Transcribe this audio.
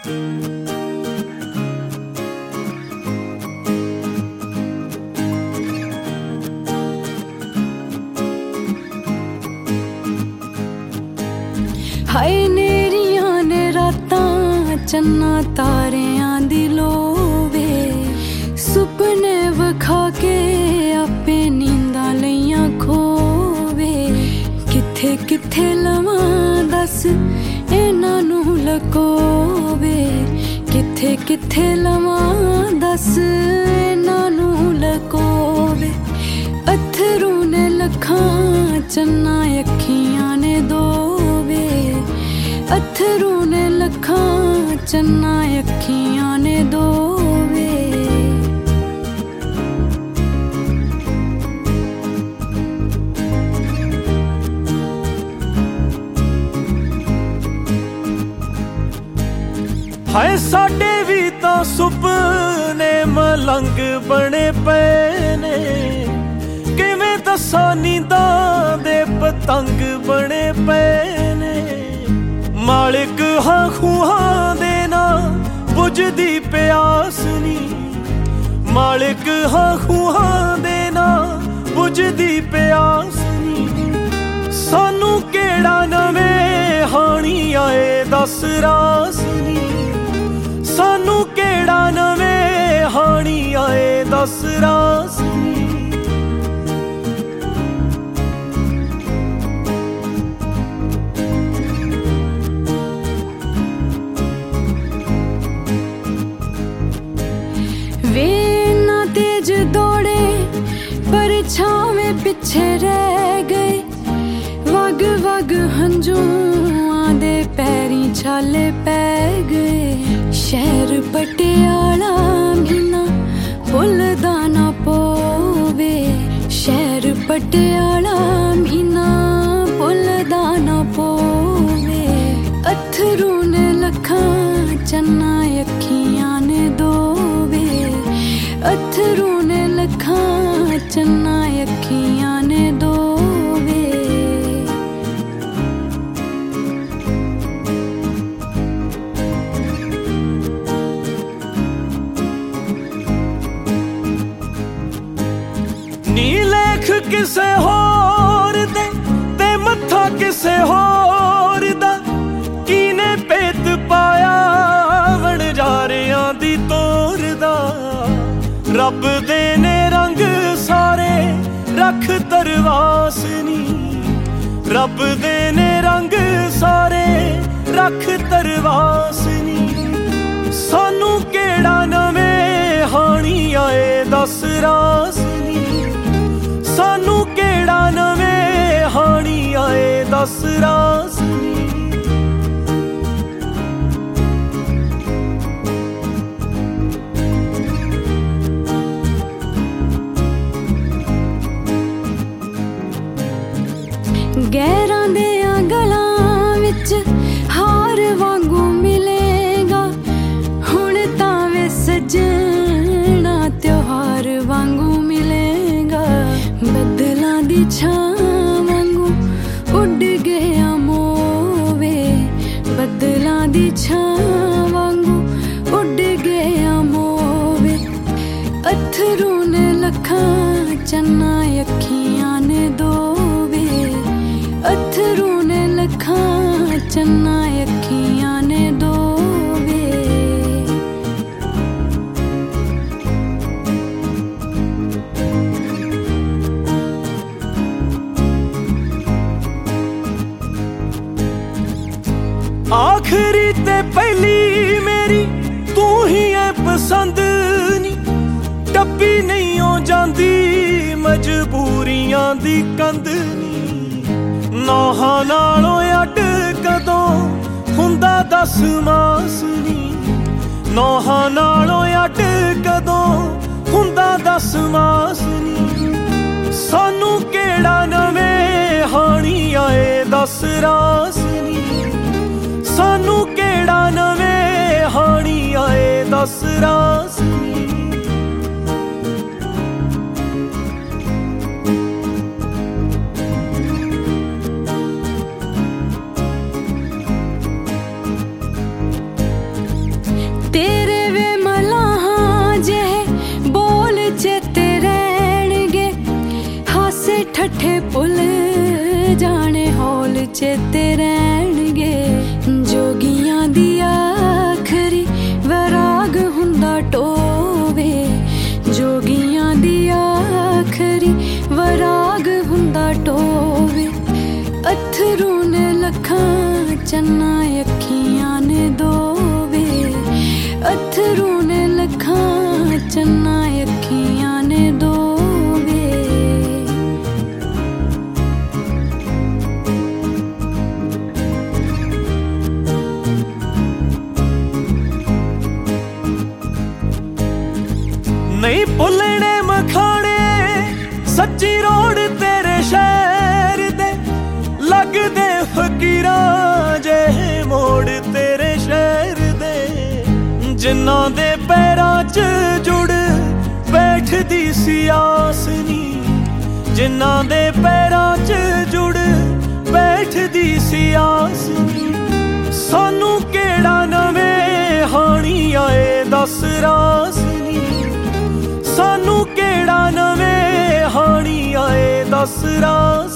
हाय नेरियां ने रातां चन्ना तारियां दी लोवे सुपने वखा के आपे नींदां लईयां खोवे किथे किथे लवां दस इन्हां नूं लकोवे किथे किथे लवां दस इन्हां नूं लकोवे अथरू ने लखां चन्ना अखियां ने दोवे अथरू ने लखां चन्ना अखियां ने दोवे हाय साडे भी तां सुपने मलंग बने पे ने किवें दसां नींदां दे पतंग बने पे ने मालिक हां खूहां दे ना बुझदी प्यास नी मालिक हां खूहां दे ना बुझदी प्यास नी सानू केड़ा नवें हानी आए दस रास नी सानू केड़ा नवें हानी आए दस रास नी वे ना तेज दौड़े पर छावें पीछे रह गए वग वग हंजुआं दे पैरीं छाले पै गए शहर पटियाला मीना भुलदा ना पोवे शहर पटियाला मीना भुलदा ना पोवे अथरू ने लखां चन्ना अखियां ने दोवे अथरू ने लखां चन्ना अखियां ने दोवे नी लेख किसे होर दे ते मत्था किसे होर दा कीने पेत पाया वणजारियां दी तोर दा रब दे ने रंग सारे रख तरवास नी रब दे ने रंग सारे रख तरवास नी सानू केड़ा नवें हानी आए दस रास नी सानू केड़ा नवें हानी आए दस रास नी गैरां दे गलां विच हार वांगू मिलेगा हुण तां वे सजना त्योहार वांगू मिलेगा बदलां दी छां वांगू उड़ गया मोवे बदलां दी छां वांगू उड़ गया मोवे अथरू ने लखां चन्ना अखियां ने दोवे अथरू ने लखां चन्ना अखियां ने दोवे आखरी ते पहली मेरी तू ही है पसंद नी टप्पी नहीं हो जांदी मजबूरियां दी कंध नी नौहां नालों अड कदों हुंदा दस मास नी नौहां नालों अड कदों हुंदा दस मास नी सानू केड़ा नवें हानी आए दस रास नी सानू केड़ा नवें हानी आए दस रास नी झूठे भुल जाने हौल चेते रहणगे जोगियां दी आखरी वैराग हुंदा टोवे जोगियां दी आखरी वैराग हुंदा टोवे अथरू ने लखां चन्ना अखियां ने दोवे अथरू ने लखां चन्ना अखियां ने दोवे नहीं भुलने मखाने सच्ची रोड तेरे शहर दे लगदे फकीरां जे मोड़ तेरे शहर दे जिन्ना दे पैरां च जुड़ बैठदी सी आसनी जिन्ना दे पैरां च जुड़ बैठदी सी आसनी सानू केड़ा नवें हानी आए दस रासनी सानू केड़ा नवें हानी आए दस रास